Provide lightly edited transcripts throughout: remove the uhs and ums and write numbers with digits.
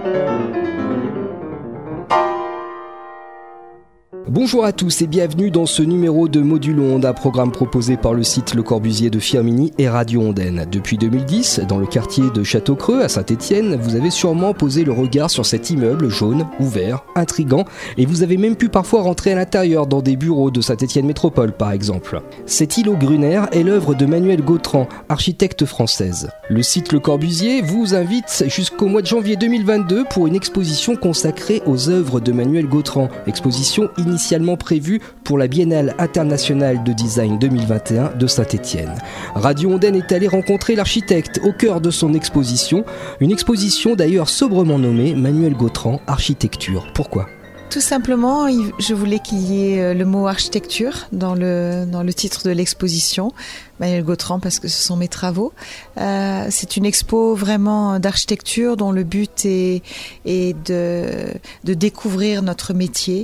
Bonjour à tous et bienvenue dans ce numéro de Module Onde, un programme proposé par le site Le Corbusier de Firminy et Radio Ondaine. Depuis 2010, dans le quartier de Château-Creux à Saint-Étienne, vous avez sûrement posé le regard sur cet immeuble jaune, ouvert, intrigant, et vous avez même pu parfois rentrer à l'intérieur dans des bureaux de Saint-Étienne Métropole par exemple. Cet îlot Gruner est l'œuvre de Manuelle Gautran, architecte française. Le site Le Corbusier vous invite jusqu'au mois de janvier 2022 pour une exposition consacrée aux œuvres de Manuelle Gautran, exposition initialement prévue pour la Biennale internationale de design 2021 de Saint-Étienne. Radio Ondaine est allé rencontrer l'architecte au cœur de son exposition, une exposition d'ailleurs sobrement nommée Manuelle Gautran Architecture. Pourquoi ? Tout simplement, je voulais qu'il y ait le mot architecture dans le titre de l'exposition. Manuelle Gautran parce que ce sont mes travaux. C'est une expo vraiment d'architecture dont le but est de découvrir notre métier.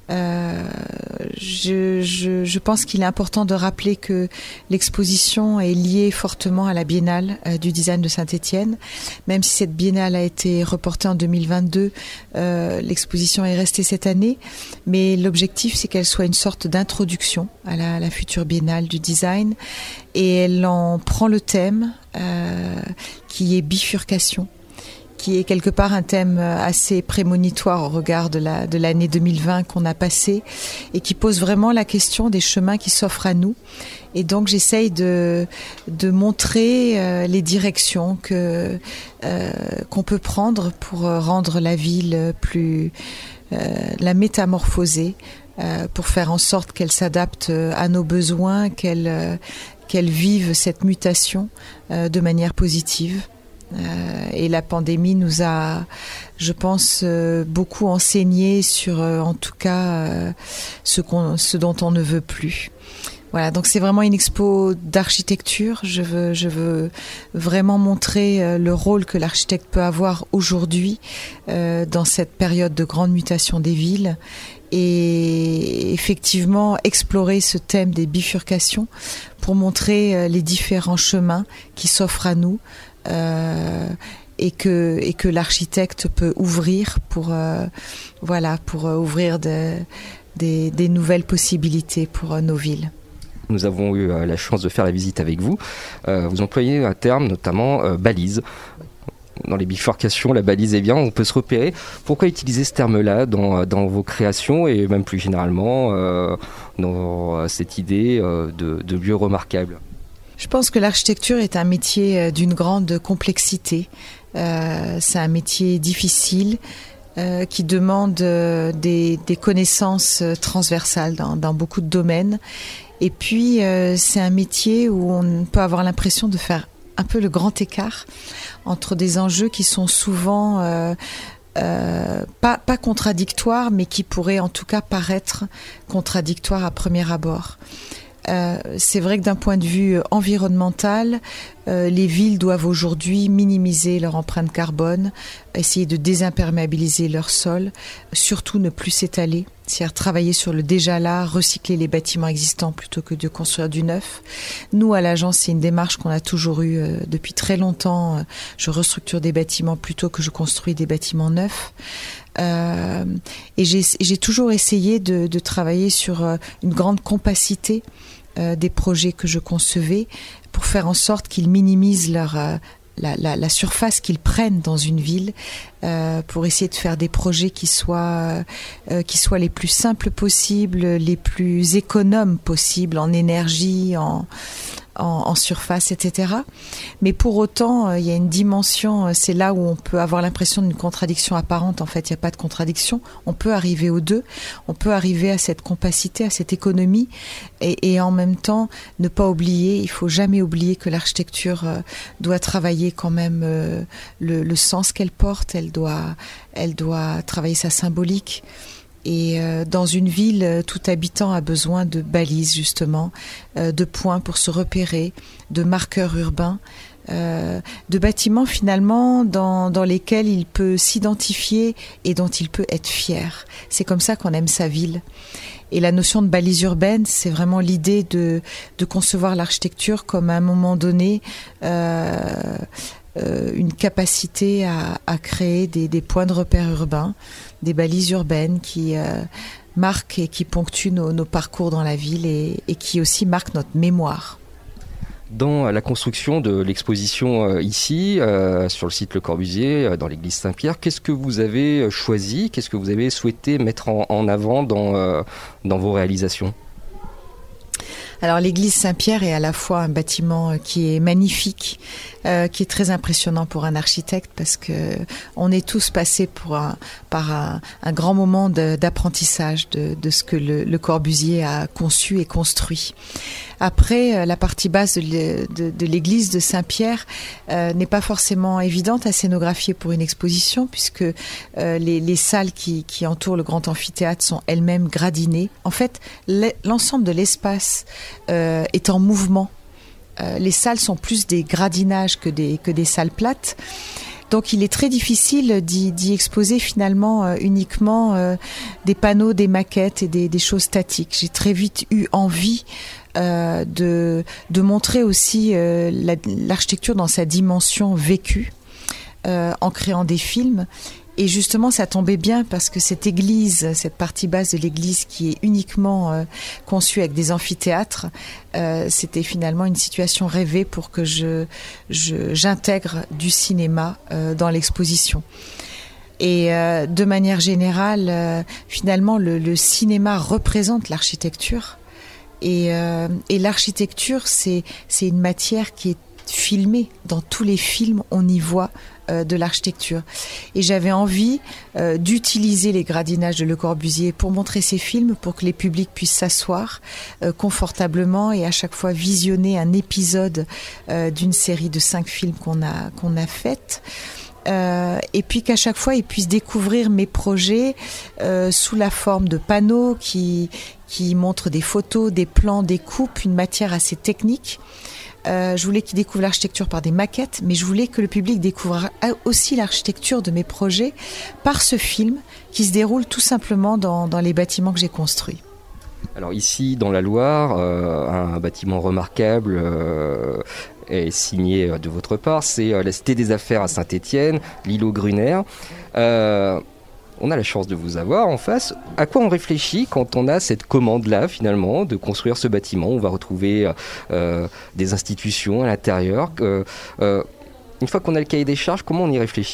Je pense qu'il est important de rappeler que l'exposition est liée fortement à la Biennale du design de Saint-Étienne. Même si cette Biennale a été reportée en 2022, l'exposition est restée cette année. Mais l'objectif, c'est qu'elle soit une sorte d'introduction à la future Biennale du design. Et elle en prend le thème qui est bifurcation, qui est quelque part un thème assez prémonitoire au regard de l'année 2020 qu'on a passée et qui pose vraiment la question des chemins qui s'offrent à nous. Et donc j'essaye de montrer les directions qu'on peut prendre pour rendre la ville plus la métamorphoser, pour faire en sorte qu'elle s'adapte à nos besoins, qu'elle vive cette mutation de manière positive. Et la pandémie nous a, je pense, beaucoup enseigné sur, en tout cas, ce dont on ne veut plus. Voilà, donc c'est vraiment une expo d'architecture. Je veux vraiment montrer le rôle que l'architecte peut avoir aujourd'hui dans cette période de grande mutation des villes. Et effectivement explorer ce thème des bifurcations pour montrer les différents chemins qui s'offrent à nous. Et que l'architecte peut ouvrir pour ouvrir des nouvelles possibilités pour nos villes. Nous avons eu la chance de faire la visite avec vous. Vous employez un terme, notamment balise. Dans les bifurcations, la balise est bien, on peut se repérer. Pourquoi utiliser ce terme-là dans vos créations et même plus généralement dans cette idée de lieu remarquable ? Je pense que l'architecture est un métier d'une grande complexité. C'est un métier difficile qui demande des connaissances transversales dans beaucoup de domaines. Et puis, c'est un métier où on peut avoir l'impression de faire un peu le grand écart entre des enjeux qui sont souvent pas contradictoires, mais qui pourraient en tout cas paraître contradictoires à premier abord. C'est vrai que d'un point de vue environnemental, les villes doivent aujourd'hui minimiser leur empreinte carbone, essayer de désimperméabiliser leur sol, surtout ne plus s'étaler, c'est-à-dire travailler sur le déjà là, recycler les bâtiments existants plutôt que de construire du neuf. Nous, à l'agence, c'est une démarche qu'on a toujours eue depuis très longtemps. Je restructure des bâtiments plutôt que je construis des bâtiments neufs. Et j'ai toujours essayé de travailler sur une grande compacité des projets que je concevais pour faire en sorte qu'ils minimisent la surface qu'ils prennent dans une ville, pour essayer de faire des projets qui soient les plus simples possibles, les plus économes possibles en énergie, en surface, etc. Mais pour autant, il y a une dimension, c'est là où on peut avoir l'impression d'une contradiction apparente. En fait, il n'y a pas de contradiction. On peut arriver aux deux. On peut arriver à cette compacité, à cette économie, et en même temps, ne pas oublier, il ne faut jamais oublier que l'architecture doit travailler quand même le sens qu'elle porte. Elle doit travailler sa symbolique. Et dans une ville, tout habitant a besoin de balises, justement, de points pour se repérer, de marqueurs urbains, de bâtiments finalement dans lesquels il peut s'identifier et dont il peut être fier. C'est comme ça qu'on aime sa ville. Et la notion de balise urbaine, c'est vraiment l'idée de concevoir l'architecture comme à un moment donné une capacité à créer des points de repère urbains, des balises urbaines qui marquent et qui ponctuent nos parcours dans la ville et qui aussi marquent notre mémoire. Dans la construction de l'exposition ici, sur le site Le Corbusier, dans l'église Saint-Pierre, qu'est-ce que vous avez choisi, qu'est-ce que vous avez souhaité mettre en avant dans vos réalisations ? Alors l'église Saint-Pierre est à la fois un bâtiment qui est magnifique, qui est très impressionnant pour un architecte parce que on est tous passés par un grand moment d'apprentissage de ce que le Corbusier a conçu et construit. Après, la partie basse de l'église de Saint-Pierre n'est pas forcément évidente à scénographier pour une exposition puisque les salles qui entourent le grand amphithéâtre sont elles-mêmes gradinées. En fait, l'ensemble de l'espace est en mouvement. Les salles sont plus des gradinages que des salles plates. Donc il est très difficile d'y exposer finalement uniquement des panneaux, des maquettes et des choses statiques. J'ai très vite eu envie de montrer aussi l'architecture dans sa dimension vécue en créant des films. Et justement, ça tombait bien parce que cette église, cette partie basse de l'église qui est uniquement conçue avec des amphithéâtres, c'était finalement une situation rêvée pour que j'intègre du cinéma dans l'exposition. Et de manière générale, finalement, le cinéma représente l'architecture. Et l'architecture, c'est une matière qui est filmée. Dans tous les films, on y voit de l'architecture. Et j'avais envie d'utiliser les gradinages de Le Corbusier pour montrer ces films, pour que les publics puissent s'asseoir confortablement et à chaque fois visionner un épisode d'une série de 5 films qu'on a faites. Et puis qu'à chaque fois ils puissent découvrir mes projets sous la forme de panneaux qui montrent des photos, des plans, des coupes, une matière assez technique. Je voulais qu'ils découvrent l'architecture par des maquettes, mais je voulais que le public découvre aussi l'architecture de mes projets par ce film qui se déroule tout simplement dans les bâtiments que j'ai construits. Alors ici, dans la Loire, un bâtiment remarquable est signé de votre part, c'est la Cité des Affaires à Saint-Étienne, l'îlot Gruner. On a la chance de vous avoir en face. À quoi on réfléchit quand on a cette commande-là, finalement, de construire ce bâtiment ? On va retrouver des institutions à l'intérieur. Une fois qu'on a le cahier des charges, comment on y réfléchit ?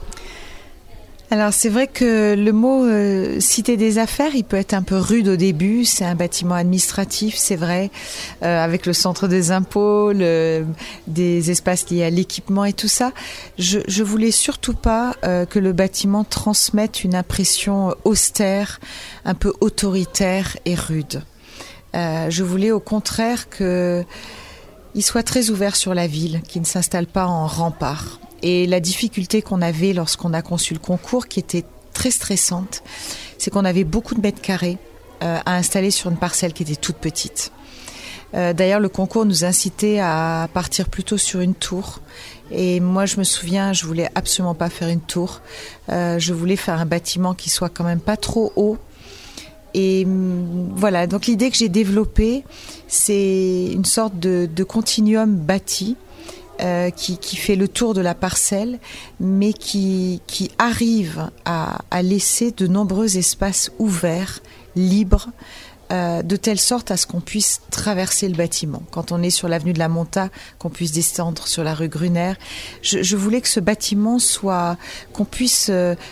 Alors c'est vrai que le mot Cité des Affaires, il peut être un peu rude au début. C'est un bâtiment administratif, c'est vrai, avec le centre des impôts, des espaces liés à l'équipement et tout ça. Je voulais surtout pas que le bâtiment transmette une impression austère, un peu autoritaire et rude. Je voulais au contraire qu'il soit très ouvert sur la ville, qu'il ne s'installe pas en rempart. Et la difficulté qu'on avait lorsqu'on a conçu le concours, qui était très stressante, c'est qu'on avait beaucoup de mètres carrés à installer sur une parcelle qui était toute petite. D'ailleurs, le concours nous incitait à partir plutôt sur une tour. Et moi, je me souviens, je voulais absolument pas faire une tour. Je voulais faire un bâtiment qui soit quand même pas trop haut. Et voilà, donc l'idée que j'ai développée, c'est une sorte de continuum bâti qui fait le tour de la parcelle, mais qui arrive à laisser de nombreux espaces ouverts, libres, de telle sorte à ce qu'on puisse traverser le bâtiment. Quand on est sur l'avenue de la Monta, qu'on puisse descendre sur la rue Gruner. Je voulais que ce bâtiment qu'on puisse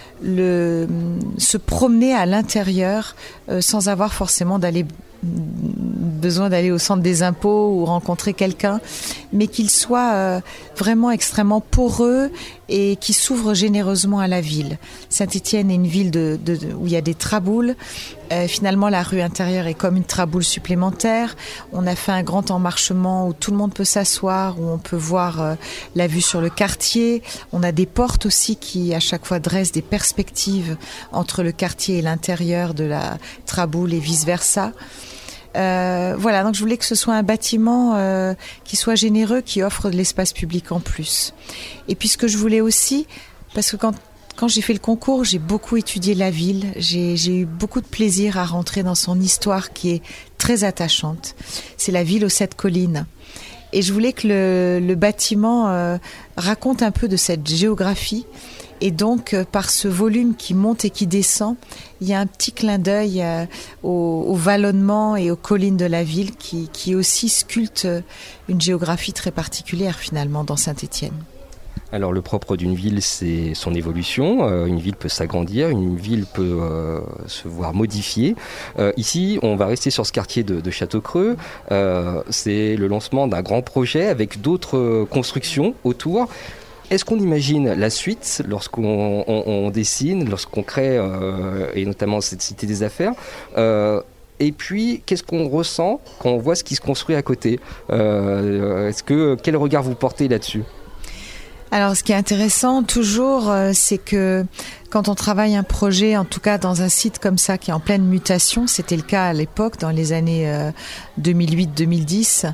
se promener à l'intérieur sans avoir forcément besoin d'aller au centre des impôts ou rencontrer quelqu'un, mais qu'il soit vraiment extrêmement poreux et qui s'ouvre généreusement à la ville. Saint-Étienne est une ville où il y a des traboules. Finalement, la rue intérieure est comme une traboule supplémentaire. On a fait un grand emmarchement où tout le monde peut s'asseoir, où on peut voir la vue sur le quartier. On a des portes aussi qui, à chaque fois, dressent des perspectives entre le quartier et l'intérieur de la traboule et vice-versa. Voilà, donc je voulais que ce soit un bâtiment qui soit généreux, qui offre de l'espace public en plus. Et puis ce que je voulais aussi, parce que quand j'ai fait le concours, j'ai beaucoup étudié la ville, j'ai eu beaucoup de plaisir à rentrer dans son histoire qui est très attachante. C'est la ville aux 7 collines. Et je voulais que le bâtiment raconte un peu de cette géographie. Et donc, par ce volume qui monte et qui descend, il y a un petit clin d'œil au vallonnement et aux collines de la ville qui aussi sculptent une géographie très particulière finalement dans Saint-Étienne. Alors le propre d'une ville, c'est son évolution. Une ville peut s'agrandir, une ville peut se voir modifiée. Ici, on va rester sur ce quartier de Château-Creux. C'est le lancement d'un grand projet avec d'autres constructions autour. Est-ce qu'on imagine la suite lorsqu'on dessine, lorsqu'on crée, et notamment cette cité des affaires et puis, qu'est-ce qu'on ressent quand on voit ce qui se construit à côté ? Quel regard vous portez là-dessus ? Alors, ce qui est intéressant toujours, c'est que quand on travaille un projet, en tout cas dans un site comme ça qui est en pleine mutation, c'était le cas à l'époque, dans les années 2008-2010,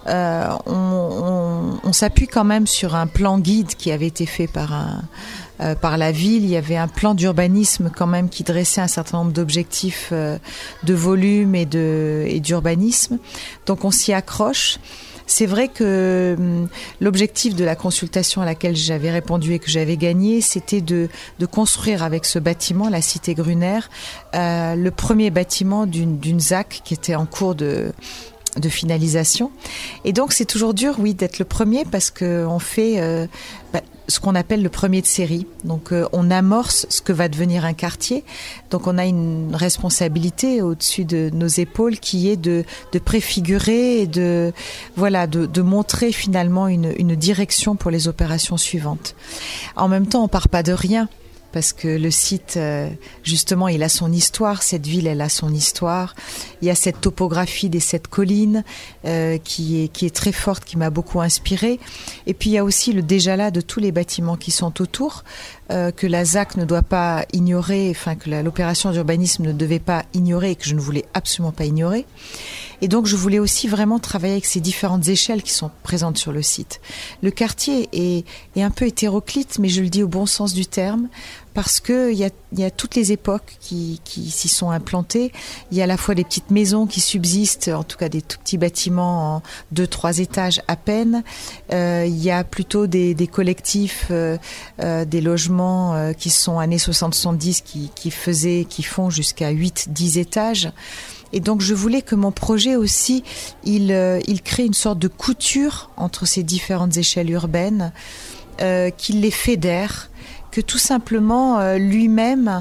on s'appuie quand même sur un plan guide qui avait été fait par la ville. Il y avait un plan d'urbanisme quand même qui dressait un certain nombre d'objectifs de volume et d'urbanisme. Donc on s'y accroche. C'est vrai que l'objectif de la consultation à laquelle j'avais répondu et que j'avais gagné, c'était de construire avec ce bâtiment, la cité Gruner, le premier bâtiment d'une ZAC qui était en cours de finalisation. Et donc c'est toujours dur, oui, d'être le premier parce qu'on fait ce qu'on appelle le premier de série. Donc on amorce ce que va devenir un quartier. Donc on a une responsabilité au-dessus de nos épaules qui est de préfigurer et de montrer finalement une direction pour les opérations suivantes. En même temps, on part pas de rien. Parce que le site, justement, il a son histoire. Cette ville, elle a son histoire. Il y a cette topographie des 7 collines qui est très forte, qui m'a beaucoup inspirée. Et puis, il y a aussi le déjà là de tous les bâtiments qui sont autour, que la ZAC ne doit pas ignorer, enfin que l'opération d'urbanisme ne devait pas ignorer et que je ne voulais absolument pas ignorer. Et donc, je voulais aussi vraiment travailler avec ces différentes échelles qui sont présentes sur le site. Le quartier est un peu hétéroclite, mais je le dis au bon sens du terme, parce que il y a toutes les époques qui s'y sont implantées. Il y a à la fois des petites maisons qui subsistent, en tout cas des tout petits bâtiments en 2-3 étages à peine. Il y a plutôt des collectifs, des logements qui sont années 60-70 qui font jusqu'à 8-10 étages. Et donc je voulais que mon projet aussi, il crée une sorte de couture entre ces différentes échelles urbaines, qu'il les fédère, que tout simplement lui-même,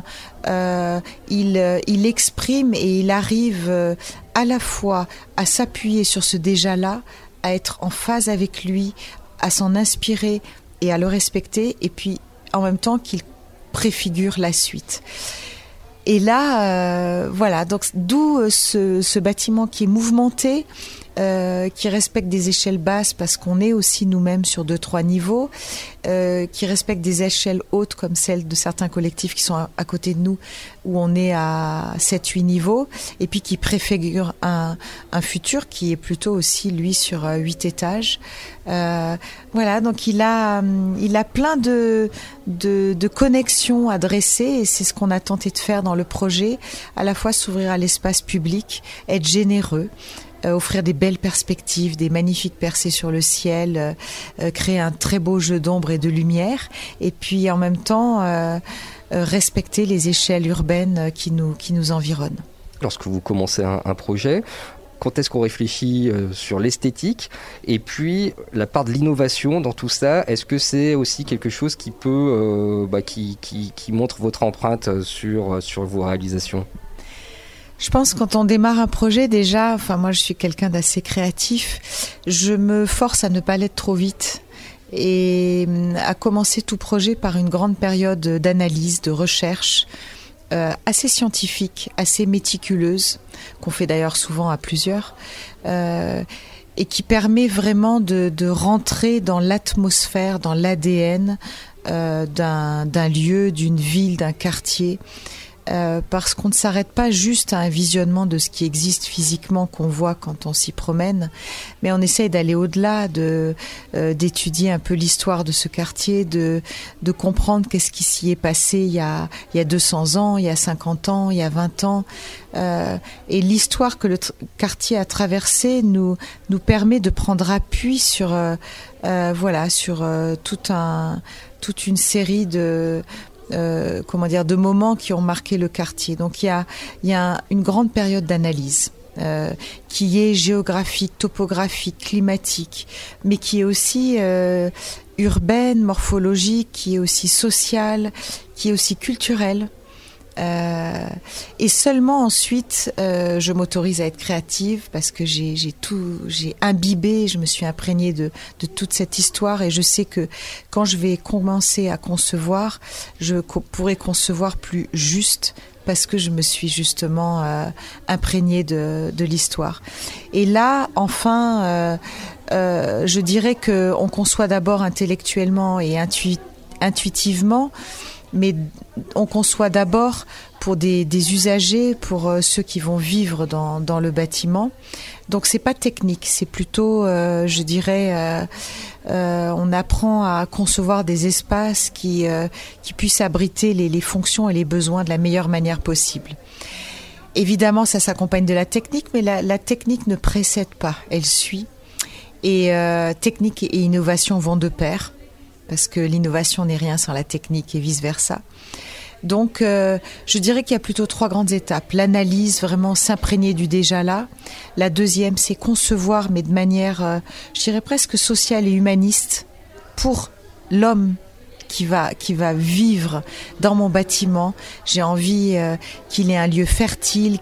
il exprime et il arrive à la fois à s'appuyer sur ce déjà-là, à être en phase avec lui, à s'en inspirer et à le respecter, et puis en même temps qu'il préfigure la suite. Et là, voilà, donc d'où ce bâtiment qui est mouvementé, qui respecte des échelles basses parce qu'on est aussi nous-mêmes sur 2-3 niveaux, qui respecte des échelles hautes comme celles de certains collectifs qui sont à côté de nous où on est à 7-8 niveaux, et puis qui préfigure un futur qui est plutôt aussi lui sur 8 étages. Voilà, donc il a plein de connexions à dresser, et c'est ce qu'on a tenté de faire dans le projet, à la fois s'ouvrir à l'espace public, être généreux, offrir des belles perspectives, des magnifiques percées sur le ciel, créer un très beau jeu d'ombre et de lumière, et puis en même temps respecter les échelles urbaines qui nous environnent. Lorsque vous commencez un projet, quand est-ce qu'on réfléchit sur l'esthétique et puis la part de l'innovation dans tout ça? Est-ce que c'est aussi quelque chose qui peut qui montre votre empreinte sur vos réalisations? Je pense que quand on démarre un projet, déjà, enfin moi je suis quelqu'un d'assez créatif, je me force à ne pas l'être trop vite et à commencer tout projet par une grande période d'analyse, de recherche, assez scientifique, assez méticuleuse, qu'on fait d'ailleurs souvent à plusieurs, et qui permet vraiment de rentrer dans l'atmosphère, dans l'ADN d'un lieu, d'une ville, d'un quartier. parce qu'on ne s'arrête pas juste à un visionnement de ce qui existe physiquement qu'on voit quand on s'y promène, mais on essaye d'aller au-delà, d'étudier un peu l'histoire de ce quartier, de comprendre qu'est-ce qui s'y est passé il y a 200 ans, il y a 50 ans, il y a 20 ans. Et l'histoire que le quartier a traversée nous permet de prendre appui sur toute une série de moments qui ont marqué le quartier. Donc il y a une grande période d'analyse qui est géographique, topographique, climatique, mais qui est aussi urbaine, morphologique, qui est aussi sociale, qui est aussi culturelle. Et seulement ensuite je m'autorise à être créative parce que j'ai imbibé, je me suis imprégnée de toute cette histoire, et je sais que quand je vais commencer à concevoir, je pourrai concevoir plus juste parce que je me suis justement imprégnée de l'histoire. Et là, enfin, je dirais qu'on conçoit d'abord intellectuellement et intuitivement, mais on conçoit d'abord pour des usagers, pour ceux qui vont vivre dans le bâtiment. Donc c'est pas technique, c'est plutôt, je dirais, on apprend à concevoir des espaces qui puissent abriter les fonctions et les besoins de la meilleure manière possible. Évidemment, ça s'accompagne de la technique, mais la technique ne précède pas, elle suit. Et technique et innovation vont de pair, parce que l'innovation n'est rien sans la technique et vice-versa. Donc, je dirais qu'il y a plutôt 3 grandes étapes. L'analyse, vraiment s'imprégner du déjà là. La deuxième, c'est concevoir, mais de manière, je dirais presque sociale et humaniste, pour l'homme qui va vivre dans mon bâtiment. J'ai envie qu'il ait un lieu fertile,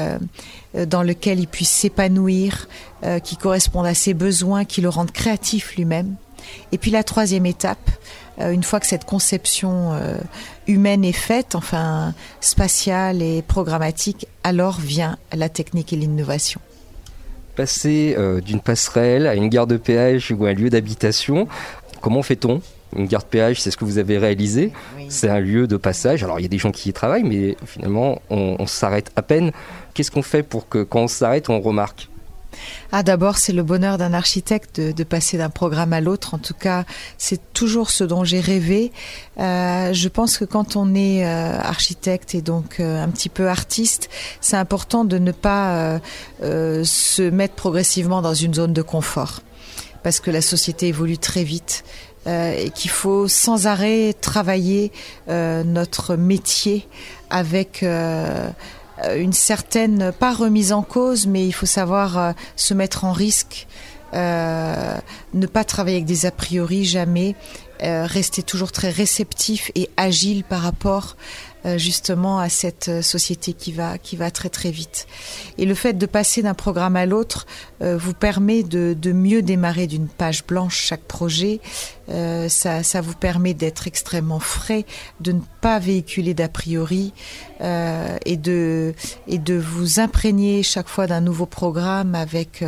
dans lequel il puisse s'épanouir, qui corresponde à ses besoins, qui le rende créatif lui-même. Et puis la troisième étape, une fois que cette conception humaine est faite, enfin spatiale et programmatique, alors vient la technique et l'innovation. Passer d'une passerelle à une gare de péage ou un lieu d'habitation, comment fait-on ? Une gare de péage, c'est ce que vous avez réalisé. Oui. C'est un lieu de passage. Alors il y a des gens qui y travaillent, mais finalement on s'arrête à peine. Qu'est-ce qu'on fait pour que quand on s'arrête, on remarque ? D'abord, c'est le bonheur d'un architecte de passer d'un programme à l'autre. En tout cas, c'est toujours ce dont j'ai rêvé. Je pense que quand on est architecte et donc un petit peu artiste, c'est important de ne pas se mettre progressivement dans une zone de confort, parce que la société évolue très vite. Et qu'il faut sans arrêt travailler notre métier avec une certaine, pas remise en cause, mais il faut savoir se mettre en risque, ne pas travailler avec des a priori, jamais, rester toujours très réceptif et agile par rapport justement à cette société qui va très très vite. Et le fait de passer d'un programme à l'autre vous permet de mieux démarrer d'une page blanche chaque projet. Ça vous permet d'être extrêmement frais, de ne pas véhiculer d'a priori et de vous imprégner chaque fois d'un nouveau programme avec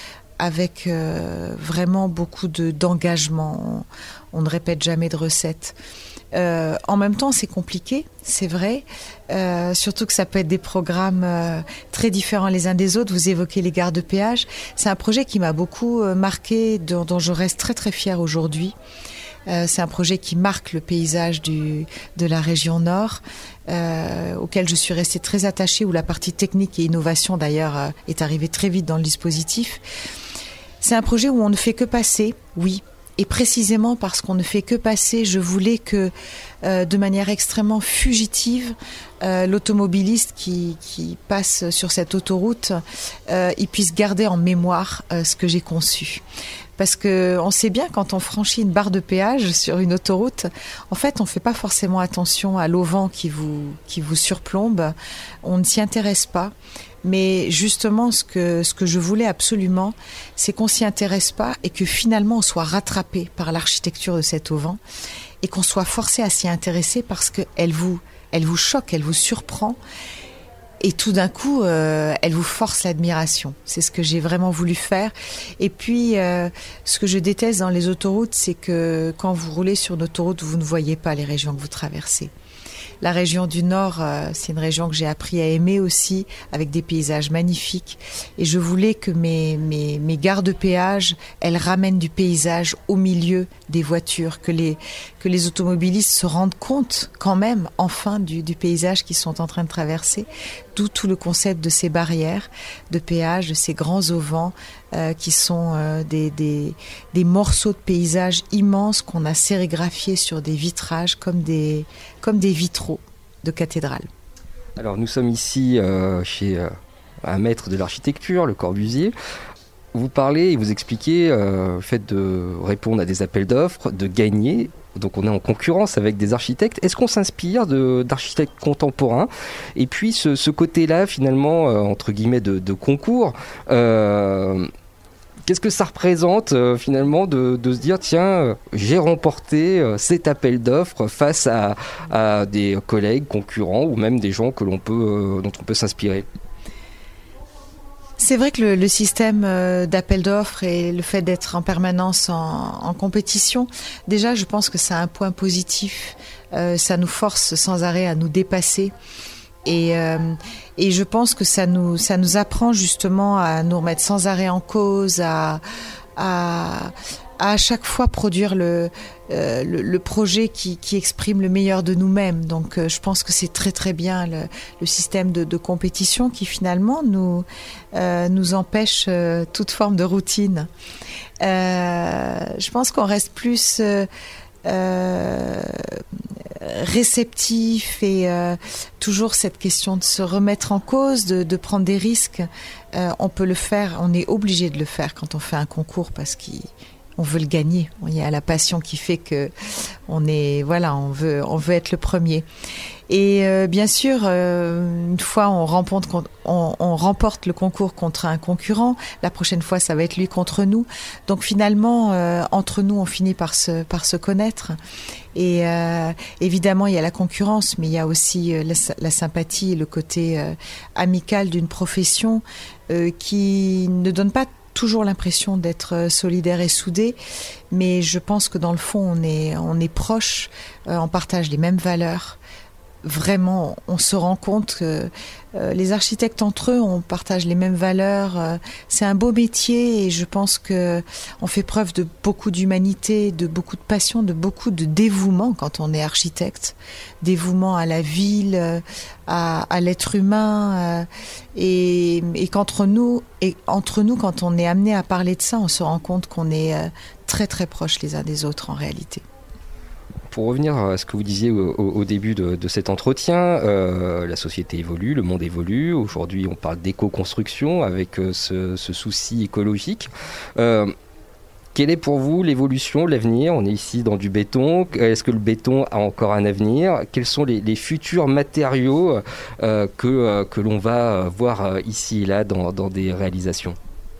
vraiment beaucoup d'engagement. On ne répète jamais de recettes. En même temps, c'est compliqué, c'est vrai, surtout que ça peut être des programmes très différents les uns des autres. Vous évoquez les gares de péage. C'est un projet qui m'a beaucoup marqué, dont je reste très très fière aujourd'hui. C'est un projet qui marque le paysage de la région Nord, auquel je suis restée très attachée, où la partie technique et innovation d'ailleurs est arrivée très vite dans le dispositif. C'est un projet où on ne fait que passer, oui. Et précisément parce qu'on ne fait que passer, je voulais que, de manière extrêmement fugitive, l'automobiliste qui passe sur cette autoroute, il puisse garder en mémoire ce que j'ai conçu. Parce que on sait bien, quand on franchit une barre de péage sur une autoroute, en fait, on ne fait pas forcément attention à l'auvent qui vous surplombe. On ne s'y intéresse pas. Mais justement, ce que je voulais absolument, c'est qu'on s'y intéresse pas et que finalement on soit rattrapé par l'architecture de cet auvent et qu'on soit forcé à s'y intéresser parce qu'elle vous choque, elle vous surprend et tout d'un coup, elle vous force l'admiration. C'est ce que j'ai vraiment voulu faire. Et puis, ce que je déteste dans les autoroutes, c'est que quand vous roulez sur une autoroute, vous ne voyez pas les régions que vous traversez. La région du Nord, c'est une région que j'ai appris à aimer aussi, avec des paysages magnifiques. Et je voulais que mes gares de péage, elles ramènent du paysage au milieu des voitures, que les automobilistes se rendent compte quand même, enfin, du paysage qu'ils sont en train de traverser. D'où tout le concept de ces barrières de péage, de ces grands auvents qui sont des morceaux de paysage immenses qu'on a sérigraphiés sur des vitrages comme des vitraux de cathédrale. Alors nous sommes ici chez un maître de l'architecture, Le Corbusier. Vous parlez et vous expliquez le fait de répondre à des appels d'offres, de gagner. Donc on est en concurrence avec des architectes. Est-ce qu'on s'inspire d'architectes contemporains ? Et puis ce côté-là, finalement, entre guillemets, de concours, qu'est-ce que ça représente finalement de se dire, tiens, j'ai remporté cet appel d'offres face à des collègues, concurrents ou même des gens dont on peut s'inspirer ? C'est vrai que le système d'appel d'offres et le fait d'être en permanence en compétition, déjà je pense que c'est un point positif. Ça nous force sans arrêt à nous dépasser. Et je pense que ça nous apprend justement à nous remettre sans arrêt en cause, à chaque fois produire le projet qui exprime le meilleur de nous-mêmes. Donc je pense que c'est très très bien le système de compétition qui finalement nous empêche toute forme de routine. Je pense qu'on reste plus réceptif et toujours cette question de se remettre en cause, de prendre des risques. On peut le faire, on est obligé de le faire quand on fait un concours parce qu'on veut le gagner. Il y a la passion qui fait que on veut être le premier. Et bien sûr, une fois on remporte le concours contre un concurrent, la prochaine fois ça va être lui contre nous. Donc finalement, entre nous, on finit par se connaître. Et évidemment, il y a la concurrence, mais il y a aussi la sympathie, le côté amical d'une profession qui ne donne pas toujours l'impression d'être solidaire et soudé, mais je pense que dans le fond, on est proches, on partage les mêmes valeurs. Vraiment, on se rend compte que les architectes entre eux, on partage les mêmes valeurs. C'est un beau métier et je pense que on fait preuve de beaucoup d'humanité, de beaucoup de passion, de beaucoup de dévouement quand on est architecte. Dévouement à la ville, à l'être humain. Et qu'entre nous, quand on est amené à parler de ça, on se rend compte qu'on est très très proches les uns des autres en réalité. Pour revenir à ce que vous disiez au début de cet entretien, la société évolue, le monde évolue. Aujourd'hui, on parle d'éco-construction avec ce souci écologique. Quelle est pour vous l'évolution, l'avenir ? On est ici dans du béton. Est-ce que le béton a encore un avenir ? Quels sont les futurs matériaux que l'on va voir ici et là dans des réalisations ?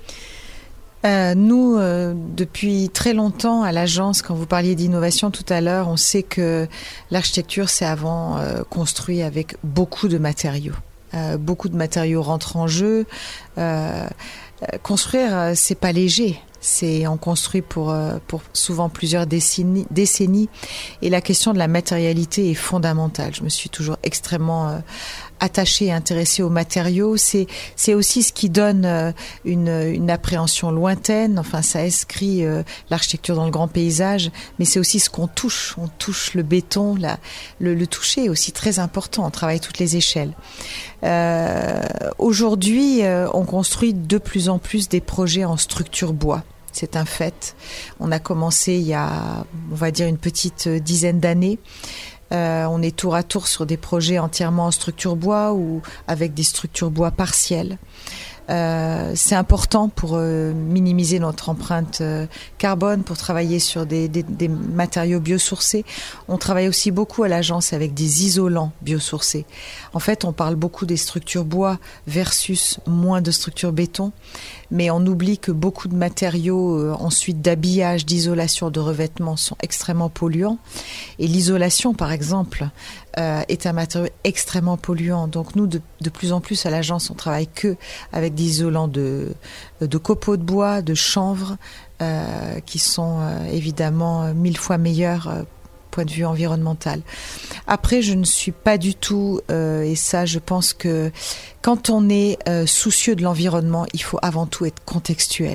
Nous, depuis très longtemps à l'agence, quand vous parliez d'innovation tout à l'heure, on sait que l'architecture s'est avant construit avec beaucoup de matériaux. Beaucoup de matériaux rentrent en jeu. Construire, c'est pas léger. On construit pour souvent plusieurs décennies. Et la question de la matérialité est fondamentale. Je me suis toujours extrêmement attachée et intéressée aux matériaux. C'est aussi ce qui donne une appréhension lointaine. Enfin, ça inscrit l'architecture dans le grand paysage, mais c'est aussi ce qu'on touche. On touche le béton. Le toucher est aussi très important. On travaille toutes les échelles. Aujourd'hui, on construit de plus en plus des projets en structure bois. C'est un fait. On a commencé il y a, on va dire, une petite dizaine d'années. On est tour à tour sur des projets entièrement en structure bois ou avec des structures bois partielles. C'est important pour minimiser notre empreinte carbone, pour travailler sur des matériaux biosourcés. On travaille aussi beaucoup à l'agence avec des isolants biosourcés. En fait, on parle beaucoup des structures bois versus moins de structures béton, mais on oublie que beaucoup de matériaux ensuite d'habillage, d'isolation, de revêtement sont extrêmement polluants. Et l'isolation, par exemple, est un matériau extrêmement polluant. Donc nous, de plus en plus à l'agence, on travaille que avec des isolants de copeaux de bois, de chanvre, qui sont évidemment 1000 fois meilleurs point de vue environnemental. Après, je ne suis pas du tout, et ça, je pense que quand on est soucieux de l'environnement, il faut avant tout être contextuel.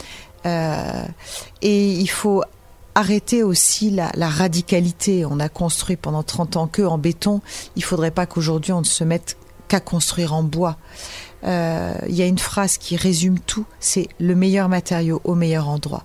Et il faut arrêter aussi la radicalité. On a construit pendant 30 ans que en béton. Il ne faudrait pas qu'aujourd'hui on ne se mette qu'à construire en bois. Il y a une phrase qui résume tout, c'est le meilleur matériau au meilleur endroit.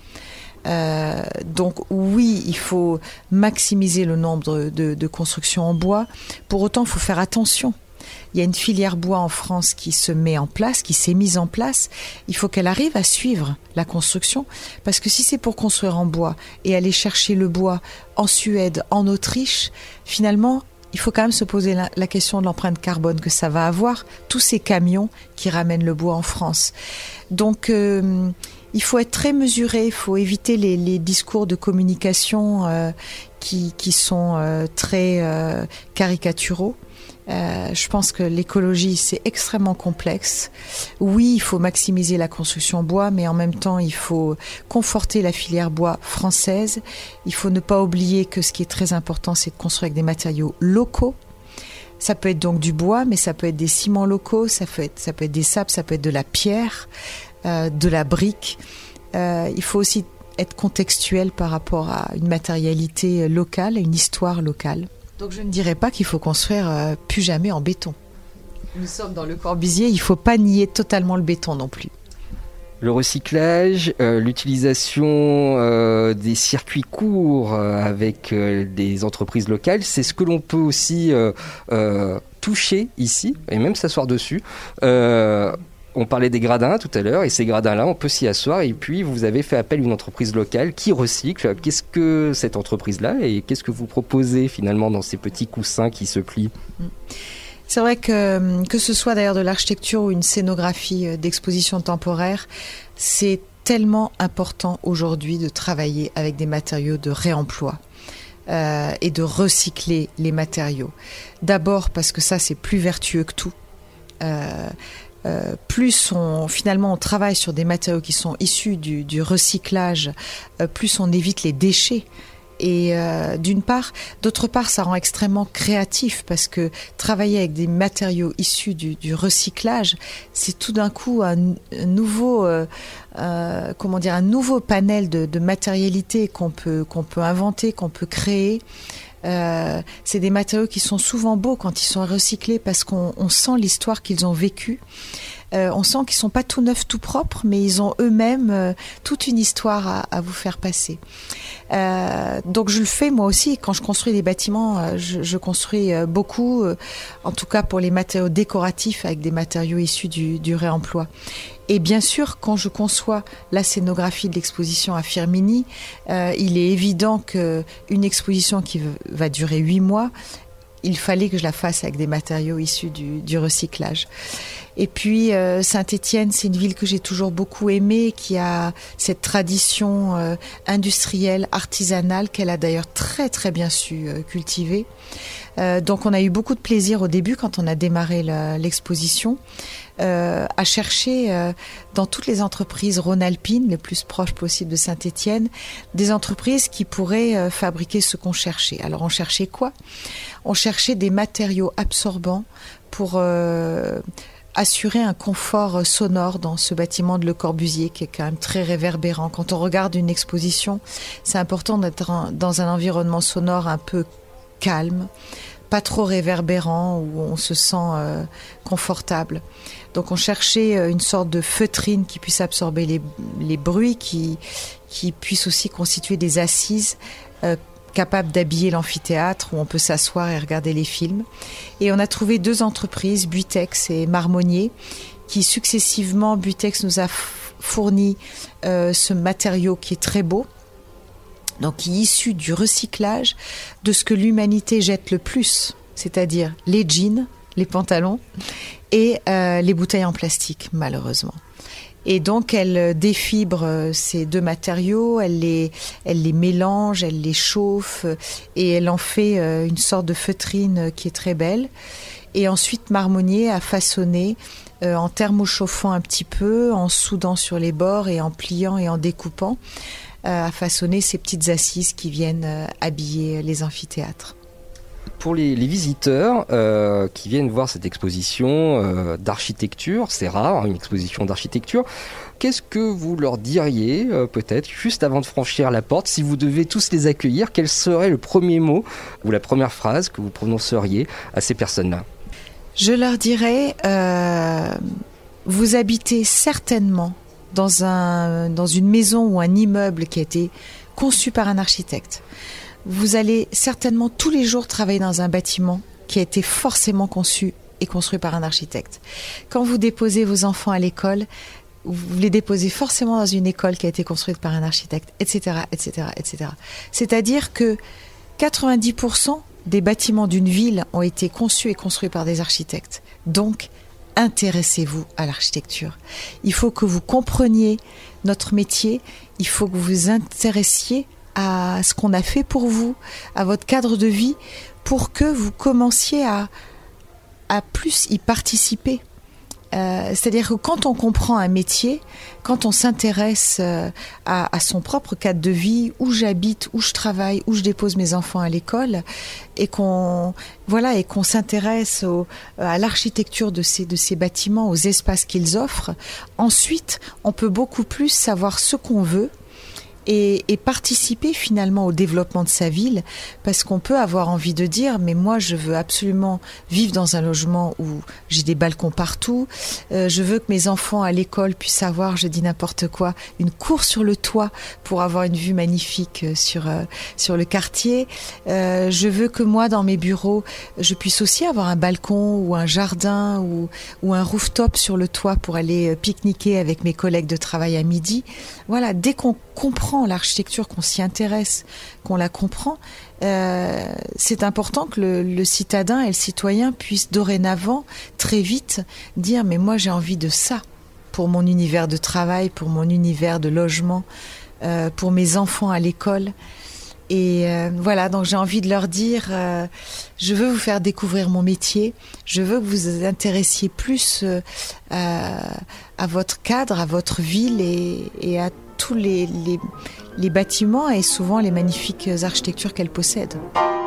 Donc oui, il faut maximiser le nombre de constructions en bois. Pour autant, il faut faire attention. Il y a une filière bois en France qui se met en place, qui s'est mise en place. Il faut qu'elle arrive à suivre la construction. Parce que si c'est pour construire en bois et aller chercher le bois en Suède, en Autriche, finalement, il faut quand même se poser la question de l'empreinte carbone que ça va avoir, tous ces camions qui ramènent le bois en France. Donc, il faut être très mesuré, il faut éviter les discours de communication qui sont très caricaturaux. Je pense que l'écologie, c'est extrêmement complexe. Oui, il faut maximiser la construction bois, mais en même temps, il faut conforter la filière bois française. Il faut ne pas oublier que ce qui est très important, c'est de construire avec des matériaux locaux. Ça peut être donc du bois, mais ça peut être des ciments locaux, ça peut être des sables, ça peut être de la pierre, de la brique. Il faut aussi être contextuel par rapport à une matérialité locale, une histoire locale. Donc je ne dirais pas qu'il faut construire plus jamais en béton. Nous sommes dans Le Corbusier, il ne faut pas nier totalement le béton non plus. Le recyclage, l'utilisation des circuits courts avec des entreprises locales, c'est ce que l'on peut aussi toucher ici, et même s'asseoir dessus. On parlait des gradins tout à l'heure, et ces gradins-là, on peut s'y asseoir. Et puis, vous avez fait appel à une entreprise locale qui recycle. Qu'est-ce que cette entreprise-là et qu'est-ce que vous proposez finalement dans ces petits coussins qui se plient ? C'est vrai que ce soit d'ailleurs de l'architecture ou une scénographie d'exposition temporaire, c'est tellement important aujourd'hui de travailler avec des matériaux de réemploi. Et de recycler les matériaux. D'abord parce que ça, c'est plus vertueux que tout. Plus on travaille sur des matériaux qui sont issus du recyclage, plus on évite les déchets. Et d'autre part, ça rend extrêmement créatif parce que travailler avec des matériaux issus du recyclage, c'est tout d'un coup un nouveau panel de matérialité qu'on peut inventer, qu'on peut créer. C'est des matériaux qui sont souvent beaux quand ils sont recyclés parce qu'on sent l'histoire qu'ils ont vécue. On sent qu'ils sont pas tout neufs, tout propres, mais ils ont eux-mêmes toute une histoire à vous faire passer. Donc je le fais moi aussi quand je construis des bâtiments. Je construis beaucoup, en tout cas pour les matériaux décoratifs, avec des matériaux issus du réemploi. Et bien sûr, quand je conçois la scénographie de l'exposition à Firminy, il est évident qu'une exposition qui va durer 8 mois, il fallait que je la fasse avec des matériaux issus du recyclage. Et puis Saint-Étienne, c'est une ville que j'ai toujours beaucoup aimée, qui a cette tradition industrielle, artisanale, qu'elle a d'ailleurs très très bien su cultiver. Donc on a eu beaucoup de plaisir au début quand on a démarré l'exposition à chercher dans toutes les entreprises rhône-alpines, les plus proches possibles de Saint-Étienne, des entreprises qui pourraient fabriquer ce qu'on cherchait. Alors on cherchait quoi ? On cherchait des matériaux absorbants pour assurer un confort sonore dans ce bâtiment de Le Corbusier qui est quand même très réverbérant. Quand on regarde une exposition, c'est important d'être dans un environnement sonore un peu calme, pas trop réverbérant, où on se sent confortable. Donc on cherchait une sorte de feutrine qui puisse absorber les bruits, qui puisse aussi constituer des assises capables d'habiller l'amphithéâtre où on peut s'asseoir et regarder les films. Et on a trouvé 2 entreprises, Butex et Marmonnier, qui successivement, Butex nous a fourni ce matériau qui est très beau, donc qui est issu du recyclage de ce que l'humanité jette le plus, c'est-à-dire les jeans, les pantalons et les bouteilles en plastique, malheureusement. Et donc elle défibre ces 2 matériaux, elle les mélange, elle les chauffe et elle en fait une sorte de feutrine qui est très belle. Et ensuite Marmonnier a façonné en thermochauffant un petit peu, en soudant sur les bords et en pliant et en découpant, a façonné ces petites assises qui viennent habiller les amphithéâtres. Pour les visiteurs qui viennent voir cette exposition d'architecture, c'est rare, une exposition d'architecture, qu'est-ce que vous leur diriez, peut-être, juste avant de franchir la porte, si vous devez tous les accueillir, quel serait le premier mot ou la première phrase que vous prononceriez à ces personnes-là ? Je leur dirais, vous habitez certainement dans une maison ou un immeuble qui a été conçu par un architecte. Vous allez certainement tous les jours travailler dans un bâtiment qui a été forcément conçu et construit par un architecte. Quand vous déposez vos enfants à l'école, vous les déposez forcément dans une école qui a été construite par un architecte, etc., etc., etc. C'est-à-dire que 90% des bâtiments d'une ville ont été conçus et construits par des architectes. Donc, intéressez-vous à l'architecture. Il faut que vous compreniez notre métier, il faut que vous vous intéressiez à ce qu'on a fait pour vous, à votre cadre de vie, pour que vous commenciez à plus y participer. C'est-à-dire que quand on comprend un métier, quand on s'intéresse à son propre cadre de vie, où j'habite, où je travaille, où je dépose mes enfants à l'école, et qu'on s'intéresse à l'architecture de ces bâtiments, aux espaces qu'ils offrent, ensuite on peut beaucoup plus savoir ce qu'on veut. Et participer finalement au développement de sa ville, parce qu'on peut avoir envie de dire mais moi je veux absolument vivre dans un logement où j'ai des balcons partout, je veux que mes enfants à l'école puissent avoir, je dis n'importe quoi, une cour sur le toit pour avoir une vue magnifique sur le quartier, je veux que moi dans mes bureaux je puisse aussi avoir un balcon ou un jardin ou un rooftop sur le toit pour aller pique-niquer avec mes collègues de travail à midi. Voilà, dès qu'on comprend l'architecture, qu'on s'y intéresse, qu'on la comprend, c'est important que le citadin et le citoyen puissent dorénavant très vite dire mais moi j'ai envie de ça pour mon univers de travail, pour mon univers de logement, pour mes enfants à l'école. Et voilà, donc j'ai envie de leur dire je veux vous faire découvrir mon métier, je veux que vous vous intéressiez plus à votre cadre, à votre ville et à tous les bâtiments et souvent les magnifiques architectures qu'elle possède.